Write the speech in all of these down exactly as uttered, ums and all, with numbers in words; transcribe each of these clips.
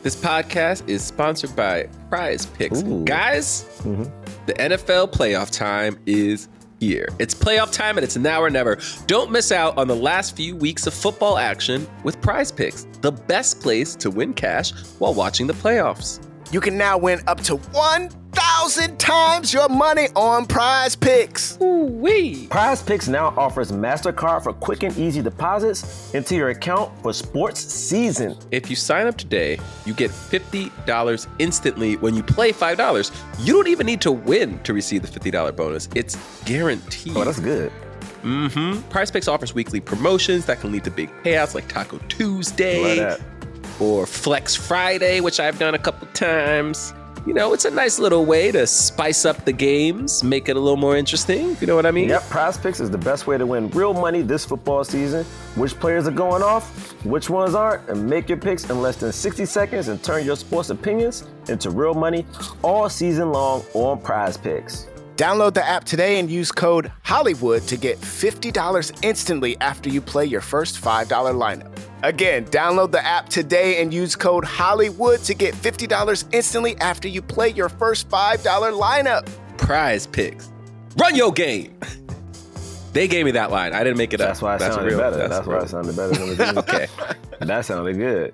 This podcast is sponsored by Prize Picks. Ooh. Guys, Mm-hmm. the N F L playoff time is here. It's playoff time and it's now or never. Don't miss out on the last few weeks of football action with Prize Picks, the best place to win cash while watching the playoffs. You can now win up to one thousand times your money on Prize Picks. Ooh-wee. Prize Picks now offers MasterCard for quick and easy deposits into your account for sports season. If you sign up today, you get fifty dollars instantly when you play five dollars. You don't even need to win to receive the fifty dollars bonus. It's guaranteed. Oh, that's good. Mm-hmm. Prize Picks offers weekly promotions that can lead to big payouts like Taco Tuesday. Love that. Or Flex Friday, which I've done a couple times. You know, it's a nice little way to spice up the games, make it a little more interesting, if you know what I mean. Yep, Prize Picks is the best way to win real money this football season. Which players are going off, which ones aren't, and make your picks in less than sixty seconds and turn your sports opinions into real money all season long on Prize Picks. Download the app today and use code Hollywood to get fifty dollars instantly after you play your first five dollars lineup. Again, download the app today and use code Hollywood to get fifty dollars instantly after you play your first five dollars lineup. Prize Picks. Run your game. They gave me that line. I didn't make it That's up. why it sounded real. better. That's, That's, real. why it sounded better than it did. Okay. That sounded good.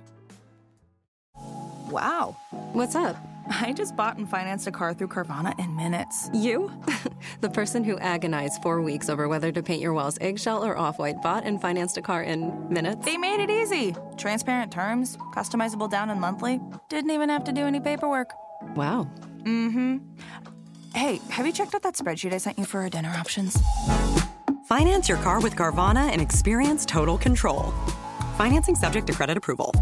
Wow. What's up? I just bought and financed a car through Carvana in minutes. You? The person who agonized four weeks over whether to paint your walls eggshell or off-white bought and financed a car in minutes? They made it easy. Transparent terms, customizable down and monthly. Didn't even have to do any paperwork. Wow. Mm-hmm. Hey, have you checked out that spreadsheet I sent you for our dinner options? Finance your car with Carvana and experience total control. Financing subject to credit approval.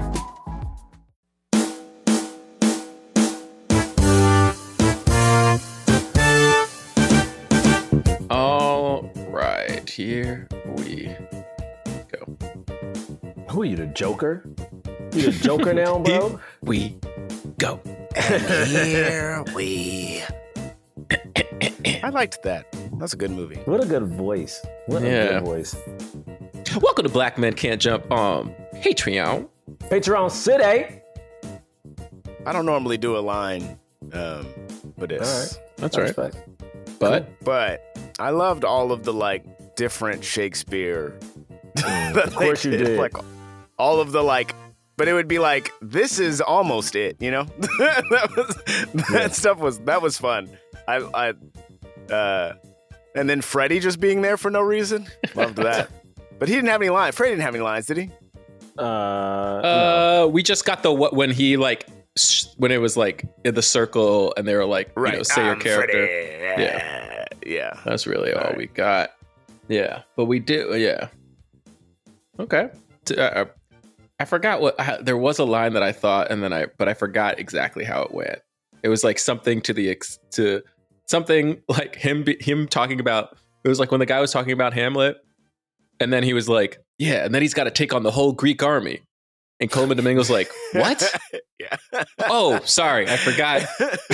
All right. Here we go. Who are you, the Joker? You the Joker now, bro? Here we go. Here we. I liked that. That's a good movie. What a good voice. What Yeah. a good voice. Welcome to Black Men Can't Jump on Patreon. Patreon City. I don't normally do a line um, for this. All right. That's I right. respect. But But I loved all of the like different Shakespeare. that Of course they you did. Like all of the like, but it would be like, this is almost it, you know? that was, that Yeah. stuff was, that was fun. I, I, uh, and then Freddie just being there for no reason. Loved that. But he didn't have any lines. Freddie didn't have any lines, did he? Uh, uh, we just got the what when he like sh- when it was like in the circle and they were like, you know, say your I'm character. Freddie. Yeah. Yeah. That's really all All right. we got. Yeah, but we do. Yeah. Okay. T- uh, I forgot what I, there was a line that I thought, and then I, but I forgot exactly how it went. It was like something to the ex, to something like him be, him talking about. It was like when the guy was talking about Hamlet, and then he was like, "Yeah," and then he's got to take on the whole Greek army, and Coleman Domingo's like, "What? Yeah. Oh, sorry, I forgot."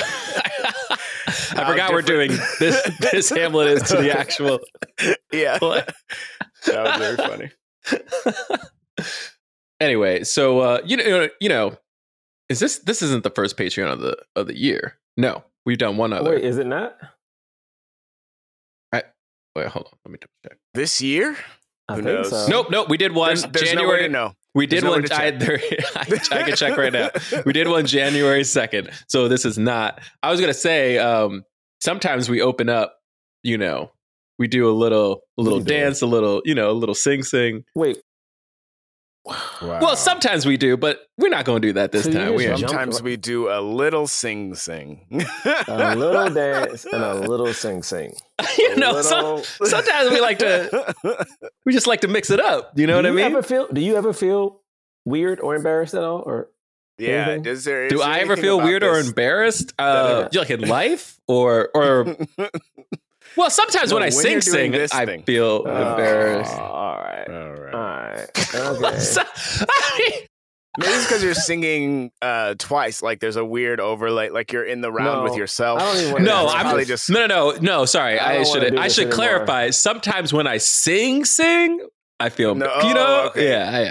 I How forgot we're doing different- this. This Hamlet is to the actual. Yeah. play. That was very funny. Anyway, so uh, you know, you know, is this this isn't the first Patreon of the of the year? No, we've done one other. wait, is it not? I, wait, hold on, let me double check. This year? I Who think knows? so. Nope, nope, we did one There's, there's no way January. to know. We did There's no way one. to I, check. there, I, I can check right now. We did one January second. So this is not. I was gonna say. Um, sometimes we open up. You know, we do a little, a little you doing? dance, a little, you know, a little sing sing. Wait. Wow. Well, sometimes we do, but we're not going to do that this So you time. We just are. jump- Sometimes we do a little sing sing. A little dance and a little sing sing. you know, some, sometimes we like to. We just like to mix it up. You know do what I you mean? Ever feel, do you ever feel weird or embarrassed at all? Or Yeah. Anything? Is there, is Do there I ever anything feel about weird or this? embarrassed? Uh, like in life, or or well, sometimes No, when I when sing you're doing sing, this I thing. feel Oh, embarrassed. all right. All right. All right. Okay. So- I mean, Maybe it's because you're singing uh, twice. Like there's a weird overlay. Like you're in the round No, with yourself. I don't even wanna no, It's I'm probably just no, no, no, no. Sorry, I I, don't should wanna do I this should anymore. clarify. Sometimes when I sing sing, I feel No, you know, okay. yeah, yeah.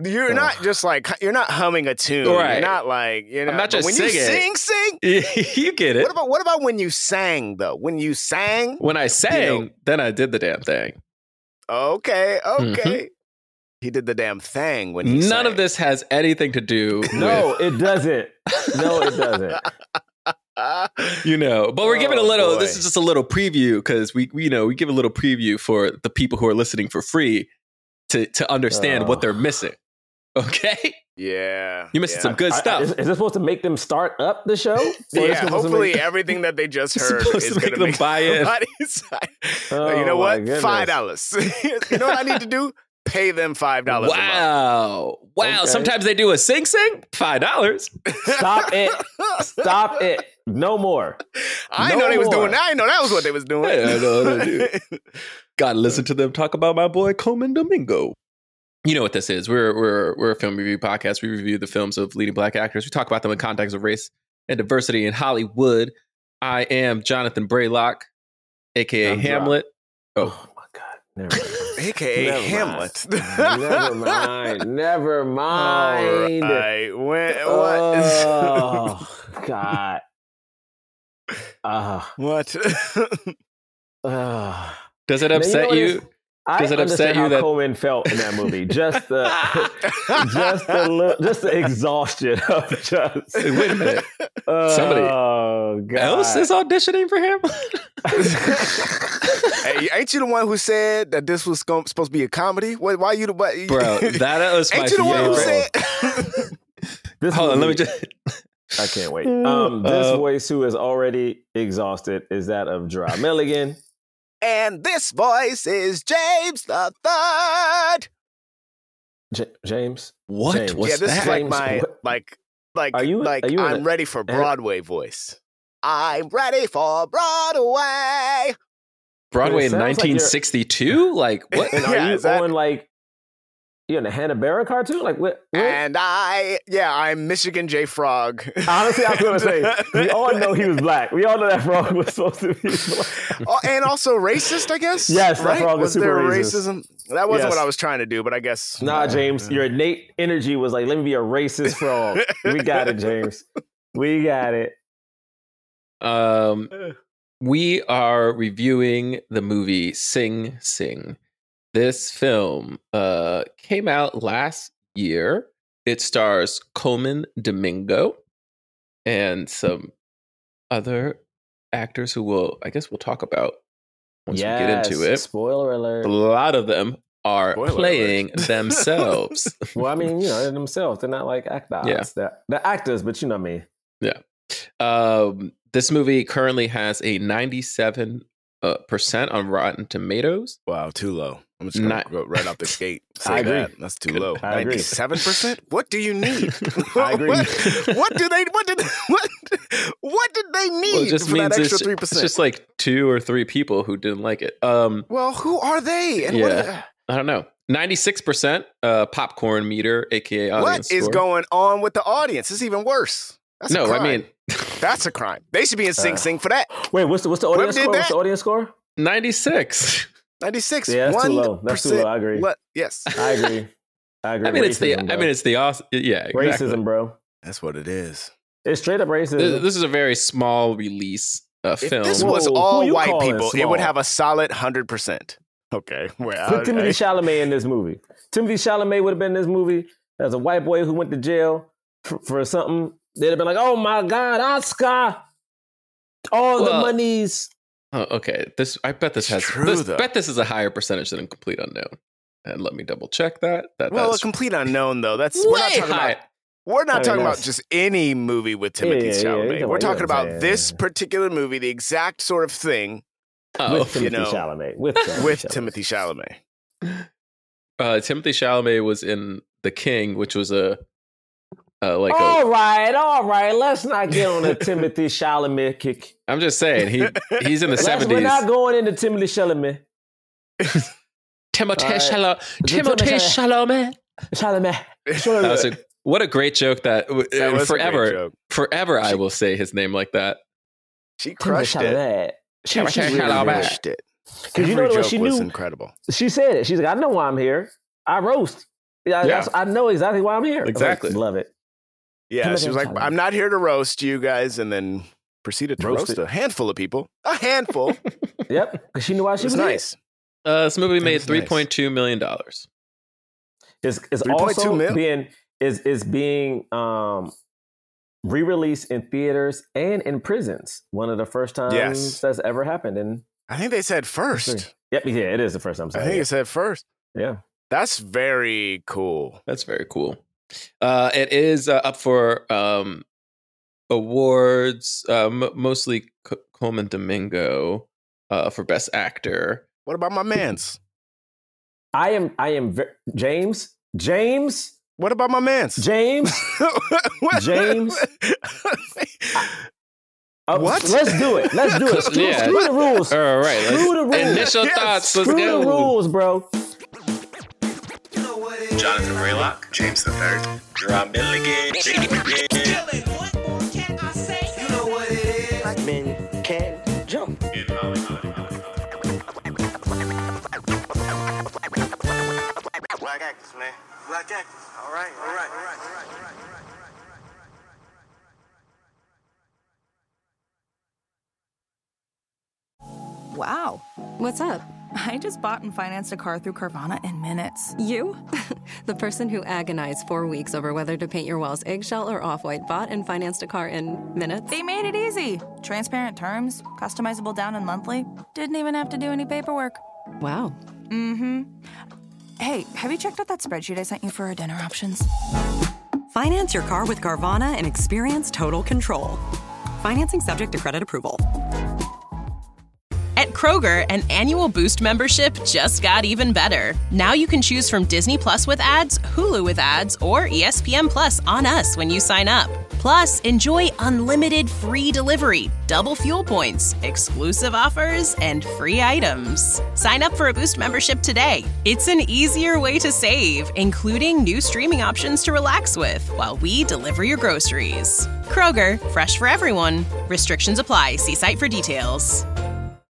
You're Oh. not just like you're not humming a tune. Right. You're not like you know. I'm not but just when singing. you sing, sing. You get it. What about what about when you sang though? When you sang, When I sang, know- then I did the damn thing. okay, okay. Mm-hmm. He did the damn thing when he None sang. of this has anything to do No, with, it doesn't. No, it doesn't. you know, but we're giving a Oh, little, boy. this is just a little preview because we, we, you know, we give a little preview for the people who are listening for free to, to understand Oh. what they're missing. Okay? Yeah, You're missing yeah. some good I- I- stuff. is, is this supposed to make them start up the show? Or is this Yeah, supposed to hopefully make- everything that they just It's heard supposed is to going make to them make buy in. somebody's- Oh, you know my what? goodness. Five dollars. You know what I need to do? Pay them five dollars. Wow. Wow. Okay. Sometimes they do a sing sing, five dollars. Stop it. Stop it. No more. I didn't No know they was more. doing that. I didn't know that was what they was doing. Yeah, I know what they do. Gotta listen to them talk about my boy Coleman Domingo. You know what this is. We're we're we're a film review podcast. We review the films of leading black actors. We talk about them in context of race and diversity in Hollywood. I am Jonathan Braylock, aka I'm Hamlet. Oh, Oh my God. Never mind. A K A Never Hamlet. Never mind. Never mind. All right. When, Oh God. Uh, what? what? uh. does it Now, you know upset what you? is- I Does it upset understand you how that- Coleman felt in that movie? Just the, just the, li- just the exhaustion of just. Wait a minute. Somebody Oh God. else is auditioning for him? Hey, ain't you the one who said that this was going, supposed to be a comedy? What, why you the what, Bro, that was my Ain't you the one who favorite. said? This Hold on, let me movie- just. I can't wait. Um, this Uh, voice who is already exhausted is that of Gerard Milligan. And this voice is James the Third. J- James. What? James. What's Yeah, this that? is like James, my what- like like Are you- like are you in I'm a- ready for Broadway voice. I'm ready for Broadway. Broadway It in sounds like you're- nineteen sixty-two? Like, what? And are Yeah, you is that- on like you in a Hanna-Barbera cartoon? Like what? what? And I yeah, I'm Michigan J Frog. Honestly, I was gonna say we all know he was black. We all know that frog was supposed to be black. Oh, and also racist, I guess. Yes, that right? frog was was there super racist. racism? That wasn't Yes. what I was trying to do, but I guess Nah, James, your innate energy was like, let me be a racist frog. We got it, James. We got it. Um, we are reviewing the movie Sing Sing. This film uh, came out last year. It stars Coleman Domingo and some other actors who will, I guess, we'll talk about once we get into it. Spoiler alert. A lot of them are Spoiler playing alert. themselves. Well, I mean, you know, they're themselves. They're not like actors. Yeah. They're, they're actors, but you know me. Um, this movie currently has a ninety-seven uh, percent on Rotten Tomatoes. Wow, too low. I'm just gonna Not- go right off the gate. Say I agree. that. That's too Good. low. I agree. Ninety-seven percent. What do you need? I agree. What, what do they? What did? What? What did they need Well, it just for means that extra it's, three it's percent? just like two or three people who didn't like it. Um, Well, who are they? And Yeah. I don't know. ninety-six percent uh, popcorn meter, aka what, audience what is score. going on with the audience? It's even worse. That's a No, I crime. mean That's a crime. They should be in Sing Uh, Sing for that. Wait, what's the what's the audience did score? What's that? the audience score? ninety-six. ninety-six. Yeah, that's too one low. That's too low. I agree. Le- yes, I agree. I agree. I mean, it's the. Racism, I bro. mean, it's the. aus- Yeah, exactly. racism, bro. that's what it is. It's straight up racism. This, this is a very small release uh, If film. this was Whoa, who all you white calling people, it small? would have a solid hundred percent. Okay, well, Put okay. Timothy Chalamet in this movie. Timothy Chalamet would have been in this movie as a white boy who went to jail for, for something. They'd have been like, "Oh my God, Oscar! All the Well, monies." Oh, okay. This I bet this It's has. true, this, though. bet this is a higher percentage than a complete unknown. And let me double check that. That Well, a that's complete unknown though. That's way we're not talking high. about. We're not I mean, talking about that's- just any movie with Timothy Yeah, yeah, yeah, Chalamet. you know We're what- you talking know what I'm about saying. this particular movie, the exact sort of thing Oh, with Timothy know, Chalamet. With Timothy with Chalamet. Timothy Chalamet. uh, Timothy Chalamet was in The King, which was a uh, like All a. right, all right. Let's not get on a Timothy Chalamet kick. I'm just saying he he's in the Let's- We're seventies. not going into Timothy Chalamet. Timothy All right. Chalamet. Timothy Chalamet. Chalamet. That was a, what a great joke that, That and was a great forever joke. forever I will say his name like that. She Timothy crushed it. Chalamet. She, Timothy she really Chalamet. did. Crushed it. Because you know Every what joke she was knew? incredible. She said it. She's like, I know why I'm here. I roast. Yeah, Yeah. that's, I know exactly why I'm here. Exactly. Like, love it. Yeah, Come she was again, like, Tyler. I'm not here to roast you guys, and then proceeded to roast, Roasted. a handful of people. A handful. Yep, because she knew why It she was was here. nice. Uh, this movie That made was nice. three point two million dollars. It's, it's three point two also mil? being is is being um, re-released in theaters and in prisons. One of the first times Yes. that's ever happened in I think they said first. history. Yep, yeah, it is the first time. I Sorry. think it said first. yeah. That's very cool. That's very cool. Uh, it is uh, up for um, awards, uh, m- mostly C- Coleman Domingo uh, for Best Actor. What about my mans? I am. I am. Ve- James. James. What about my mans? James. What? James? Uh, What? Let's do it. Let's do it. Screw, Yeah. screw the rules. All right, let's- Screw the rules. initial Yes. thoughts. Let's Screw go. the rules, bro. Jonathan Raylock, James the Third, Drum Milligan, Black men can't jump. Black actors, man. Black actors. All right, all right, all right, all right. Wow. What's up? I just bought and financed a car through Carvana in minutes. You? The person who agonized four weeks over whether to paint your walls eggshell or off-white bought and financed a car in minutes? They made it easy. Transparent terms, customizable down and monthly. Didn't even have to do any paperwork. Wow. Mm-hmm. Hey, have you checked out that spreadsheet I sent you for our dinner options? Finance your car with Carvana and experience total control. Financing subject to credit approval. At Kroger, an annual Boost membership just got even better. Now you can choose from Disney Plus with ads, Hulu with ads, or E S P N Plus on us when you sign up. Plus, enjoy unlimited free delivery, double fuel points, exclusive offers, and free items. Sign up for a Boost membership today. It's an easier way to save, including new streaming options to relax with while we deliver your groceries. Kroger, fresh for everyone. Restrictions apply. See site for details.